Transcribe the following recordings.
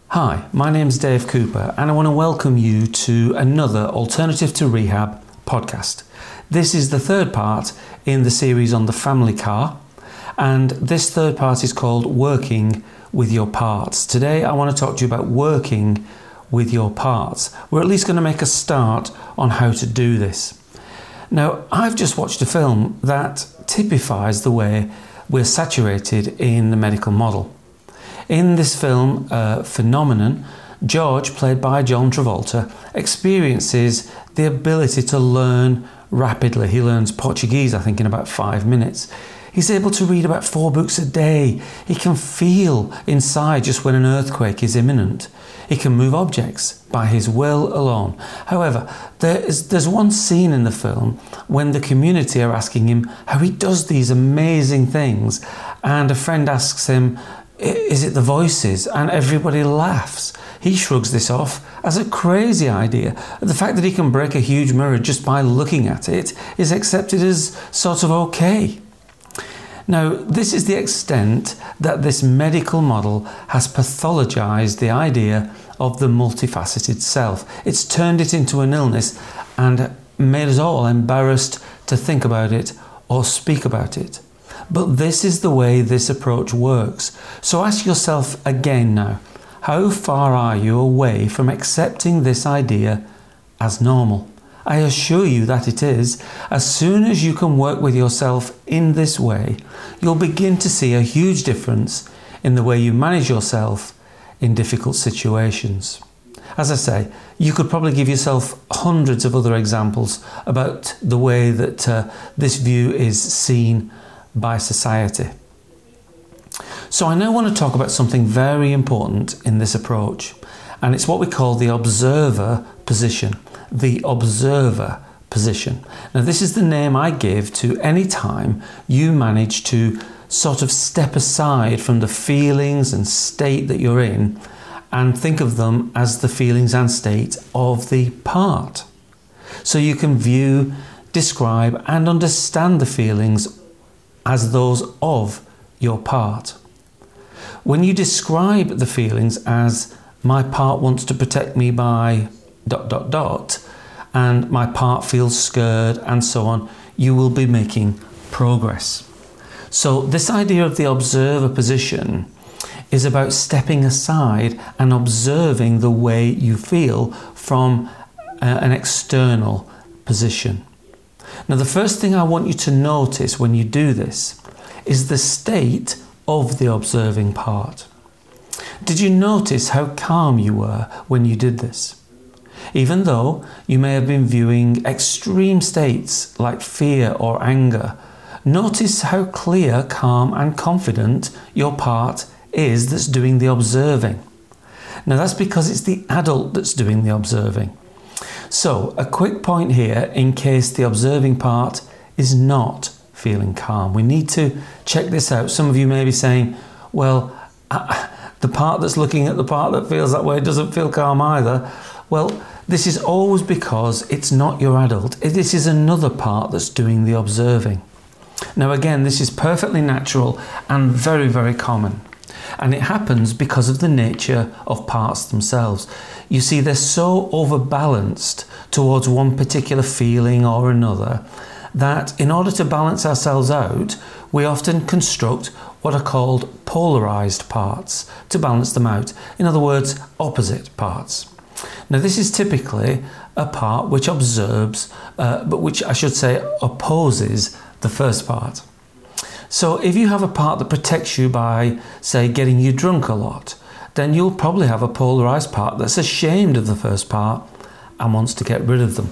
Hi, my name's Dave Cooper and I want to welcome you to another Alternative to Rehab podcast. This is the third part in the series on the family car, and this third part is called Working with Your Parts. Today I want to talk to you about working with your parts. We're at least going to make a start on how to do this. Now, I've just watched a film that typifies the way we're saturated in the medical model. In this film, Phenomenon, George, played by John Travolta, experiences the ability to learn rapidly. He learns Portuguese, I think, in about 5 minutes. He's able to read about 4 books a day. He can feel inside just when an earthquake is imminent. He can move objects by his will alone. However, there's one scene in the film when the community are asking him how he does these amazing things, and a friend asks him, "Is it the voices?" And everybody laughs. He shrugs this off as a crazy idea. The fact that he can break a huge mirror just by looking at it is accepted as sort of okay. Now, this is the extent that this medical model has pathologized the idea of the multifaceted self. It's turned it into an illness and made us all embarrassed to think about it or speak about it. But this is the way this approach works. So ask yourself again now, how far are you away from accepting this idea as normal? I assure you that it is. As soon as you can work with yourself in this way, you'll begin to see a huge difference in the way you manage yourself in difficult situations. As I say, you could probably give yourself hundreds of other examples about the way that this view is seen by society. So I now want to talk about something very important in this approach, and it's what we call the observer position. The observer position. Now, this is the name I give to any time you manage to sort of step aside from the feelings and state that you're in and think of them as the feelings and state of the part. So you can view, describe and understand the feelings as those of your part. When you describe the feelings as "my part wants to protect me by ... and my part feels scared," and so on, you will be making progress. So this idea of the observer position is about stepping aside and observing the way you feel from an external position. Now, the first thing I want you to notice when you do this is the state of the observing part. Did you notice how calm you were when you did this? Even though you may have been viewing extreme states like fear or anger, notice how clear, calm and confident your part is that's doing the observing. Now, that's because it's the adult that's doing the observing. So, a quick point here in case the observing part is not feeling calm. We need to check this out. Some of you may be saying, well, the part that's looking at the part that feels that way doesn't feel calm either. Well, this is always because it's not your adult. This is another part that's doing the observing. Now, again, this is perfectly natural and very, very common. And it happens because of the nature of parts themselves. You see, they're so overbalanced towards one particular feeling or another that in order to balance ourselves out, we often construct what are called polarized parts to balance them out. In other words, opposite parts. Now, this is typically a part which observes, but which I should say opposes the first part. So if you have a part that protects you by, say, getting you drunk a lot, then you'll probably have a polarized part that's ashamed of the first part and wants to get rid of them.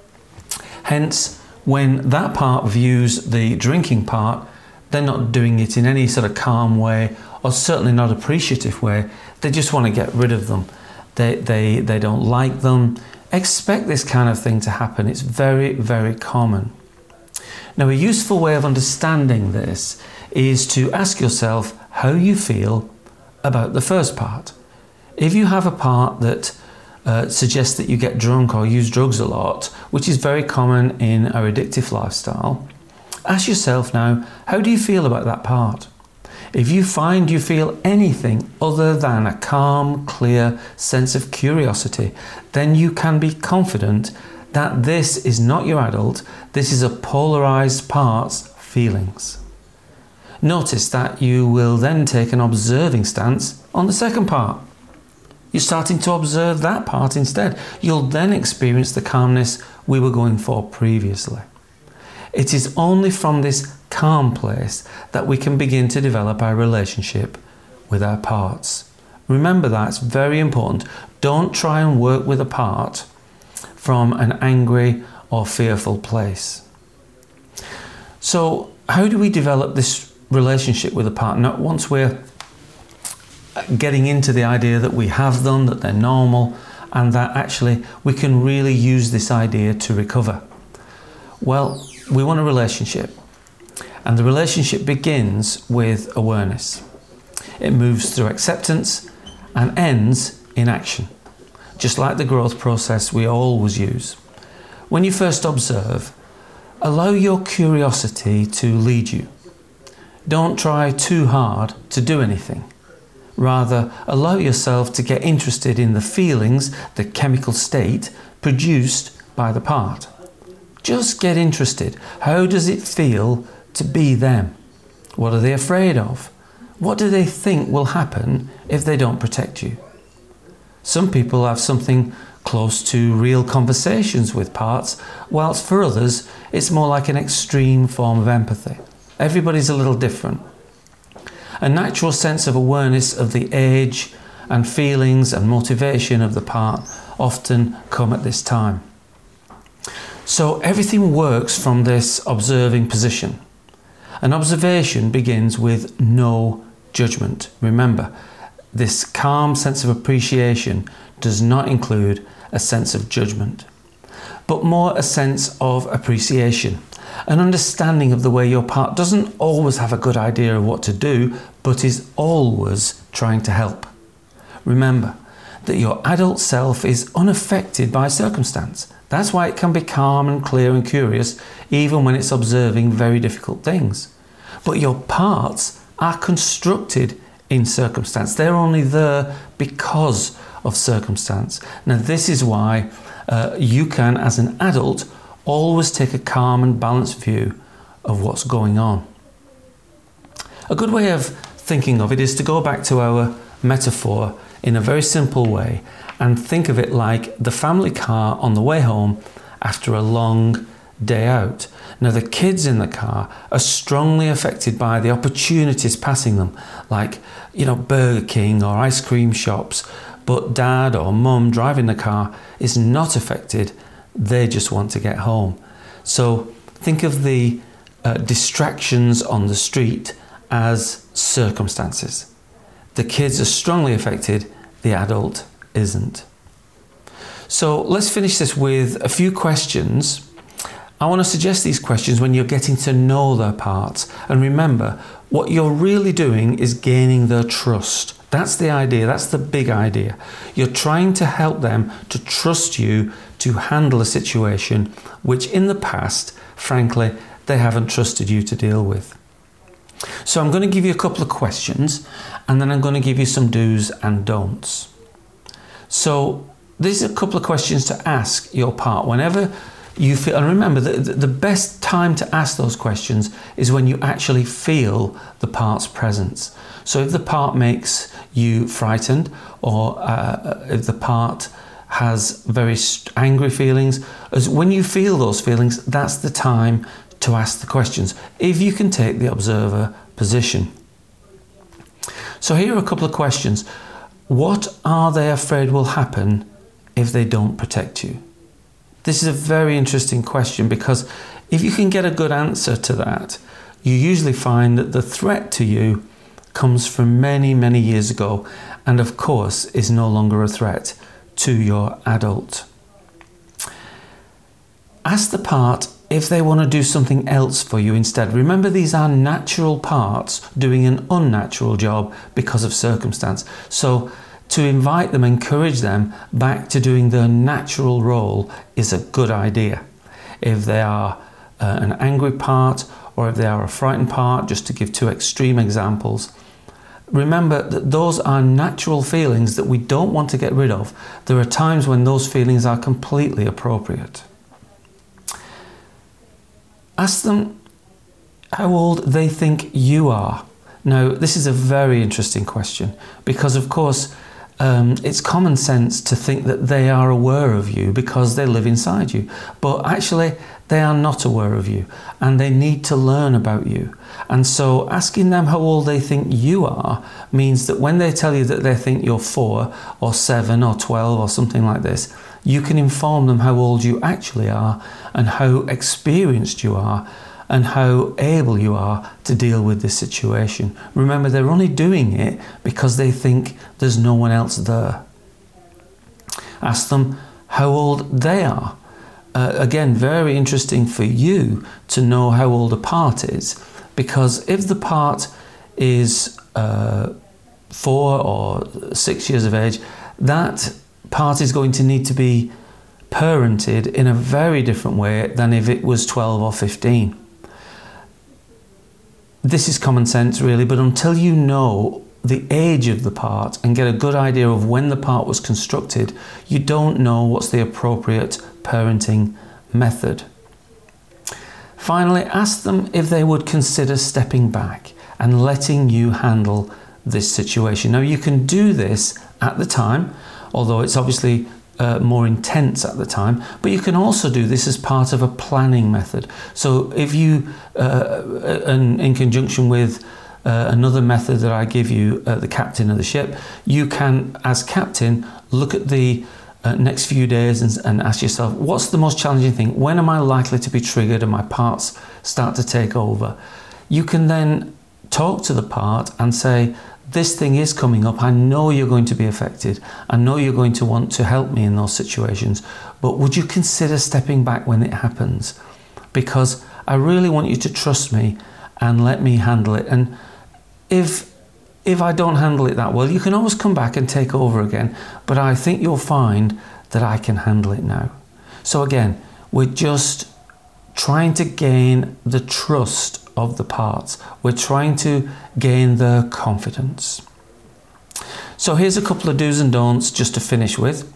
Hence, when that part views the drinking part, they're not doing it in any sort of calm way or certainly not appreciative way. They just want to get rid of them. They don't like them. Expect this kind of thing to happen. It's very, very common. Now, a useful way of understanding this is to ask yourself how you feel about the first part. If you have a part that suggests that you get drunk or use drugs a lot, which is very common in our addictive lifestyle, ask yourself now, how do you feel about that part? If you find you feel anything other than a calm, clear sense of curiosity, then you can be confident that this is not your adult, this is a polarized part's feelings. Notice that you will then take an observing stance on the second part. You're starting to observe that part instead. You'll then experience the calmness we were going for previously. It is only from this calm place that we can begin to develop our relationship with our parts. Remember that, it's very important. Don't try and work with a part from an angry or fearful place. So how do we develop this relationship with a partner once we're getting into the idea that we have them, that they're normal, and that actually we can really use this idea to recover? Well, we want a relationship, and the relationship begins with awareness. It moves through acceptance and ends in action, just like the growth process we always use. When you first observe, allow your curiosity to lead you. Don't try too hard to do anything. Rather, allow yourself to get interested in the feelings, the chemical state produced by the part. Just get interested. How does it feel to be them? What are they afraid of? What do they think will happen if they don't protect you? Some people have something close to real conversations with parts, whilst for others it's more like an extreme form of empathy. Everybody's a little different. A natural sense of awareness of the age and feelings and motivation of the part often come at this time. So everything works from this observing position. An observation begins with no judgment. Remember, this calm sense of appreciation does not include a sense of judgment, but more a sense of appreciation, an understanding of the way your part doesn't always have a good idea of what to do, but is always trying to help. Remember that your adult self is unaffected by circumstance. That's why it can be calm and clear and curious, even when it's observing very difficult things. But your parts are constructed in circumstance. They're only there because of circumstance. Now, this is why you can, as an adult, always take a calm and balanced view of what's going on. A good way of thinking of it is to go back to our metaphor in a very simple way and think of it like the family car on the way home after a long day out. Now, the kids in the car are strongly affected by the opportunities passing them, like, Burger King or ice cream shops, but dad or mum driving the car is not affected. They just want to get home. So think of the distractions on the street as circumstances. The kids are strongly affected, the adult isn't. So let's finish this with a few questions. I want to suggest these questions when you're getting to know their parts. And remember, what you're really doing is gaining their trust. That's the idea, that's the big idea. You're trying to help them to trust you to handle a situation which in the past, frankly, they haven't trusted you to deal with. So I'm going to give you a couple of questions, and then I'm going to give you some do's and don'ts. So these are a couple of questions to ask your part whenever you feel, and remember the best time to ask those questions is when you actually feel the part's presence. So if the part makes you frightened, or if the part has very angry feelings, as when you feel those feelings, that's the time to ask the questions, if you can take the observer position. So here are a couple of questions. What are they afraid will happen if they don't protect you? This is a very interesting question, because if you can get a good answer to that, you usually find that the threat to you comes from many, many years ago, and of course is no longer a threat to your adult. Ask the part if they want to do something else for you instead. Remember, these are natural parts doing an unnatural job because of circumstance. So to invite them, encourage them back to doing their natural role is a good idea. If they are an angry part, or if they are a frightened part, just to give two extreme examples. Remember that those are natural feelings that we don't want to get rid of. There are times when those feelings are completely appropriate. Ask them how old they think you are. Now, this is a very interesting question because, of course, it's common sense to think that they are aware of you because they live inside you. But actually, they are not aware of you and they need to learn about you. And so asking them how old they think you are means that when they tell you that they think you're 4 or 7 or 12 or something like this, you can inform them how old you actually are and how experienced you are and how able you are to deal with this situation. Remember, they're only doing it because they think there's no one else there. Ask them how old they are. Again, very interesting for you to know how old a part is, because if the part is 4 or 6 years of age, that part is going to need to be parented in a very different way than if it was 12 or 15. This is common sense really, but until you know the age of the part and get a good idea of when the part was constructed, you don't know what's the appropriate parenting method. Finally, ask them if they would consider stepping back and letting you handle this situation. Now, you can do this at the time, although it's obviously more intense at the time, but you can also do this as part of a planning method. So if you, in conjunction with another method that I give you, the captain of the ship, you can, as captain, look at the next few days and ask yourself, what's the most challenging thing? When am I likely to be triggered and my parts start to take over? You can then talk to the part and say, this thing is coming up. I know you're going to be affected. I know you're going to want to help me in those situations, but would you consider stepping back when it happens? Because I really want you to trust me and let me handle it. And if I don't handle it that well, you can always come back and take over again, but I think you'll find that I can handle it now. So again, we're just trying to gain the trust of the parts. We're trying to gain their confidence. So here's a couple of do's and don'ts just to finish with,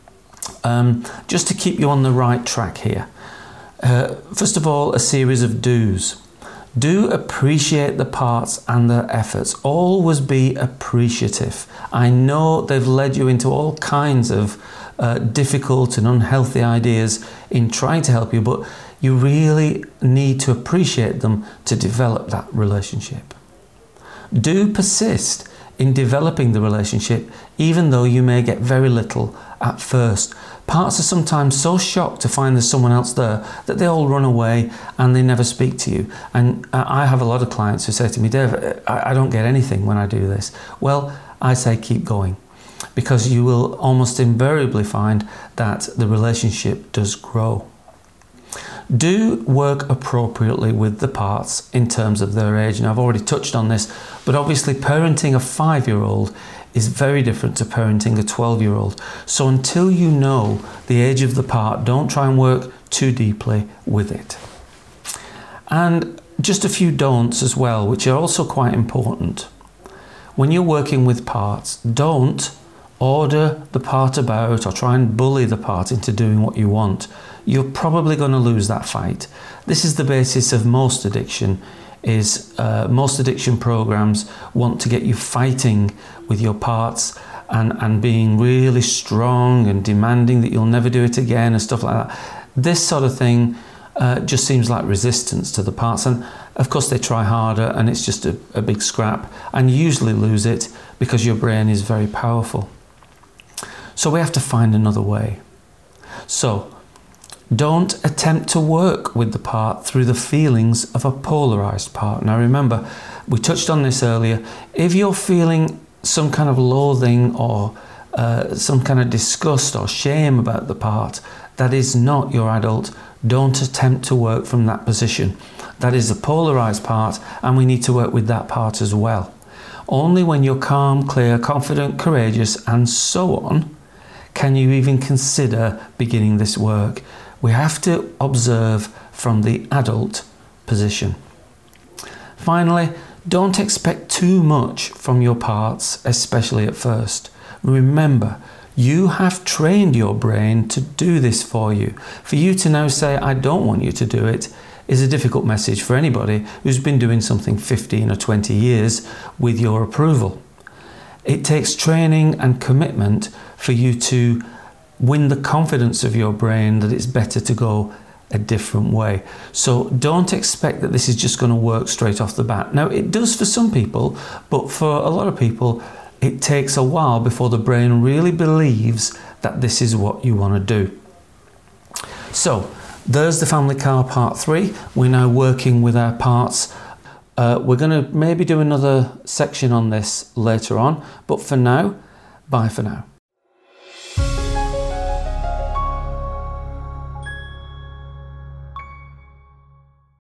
just to keep you on the right track here. First of all, a series of do's. Do appreciate the parts and their efforts. Always be appreciative. I know they've led you into all kinds of difficult and unhealthy ideas in trying to help you, but you really need to appreciate them to develop that relationship. Do persist in developing the relationship, even though you may get very little at first. Parts are sometimes so shocked to find there's someone else there that they all run away and they never speak to you. And I have a lot of clients who say to me, Dave, I don't get anything when I do this. Well, I say keep going, because you will almost invariably find that the relationship does grow. Do work appropriately with the parts in terms of their age. And I've already touched on this, but obviously parenting a 5-year-old is very different to parenting a 12-year-old. So until you know the age of the part, don't try and work too deeply with it. And just a few don'ts as well, which are also quite important. When you're working with parts, don't order the part about or try and bully the part into doing what you want. You're probably going to lose that fight. This is the basis of most addiction. Most addiction programs want to get you fighting with your parts and being really strong and demanding that you'll never do it again and stuff like that. This sort of thing just seems like resistance to the parts, and of course they try harder and it's just a big scrap, and you usually lose it because your brain is very powerful. So we have to find another way. So don't attempt to work with the part through the feelings of a polarized part. Now remember, we touched on this earlier. If you're feeling some kind of loathing or some kind of disgust or shame about the part, that is not your adult. Don't attempt to work from that position. That is a polarized part, and we need to work with that part as well. Only when you're calm, clear, confident, courageous, and so on, can you even consider beginning this work. We have to observe from the adult position. Finally, don't expect too much from your parts, especially at first. Remember, you have trained your brain to do this for you. For you to now say, I don't want you to do it, is a difficult message for anybody who's been doing something 15 or 20 years with your approval. It takes training and commitment for you to win the confidence of your brain that it's better to go a different way. So don't expect that this is just going to work straight off the bat. Now, it does for some people, but for a lot of people, it takes a while before the brain really believes that this is what you want to do. So there's the family car part 3. We're now working with our parts. We're going to maybe do another section on this later on, but for now, bye for now.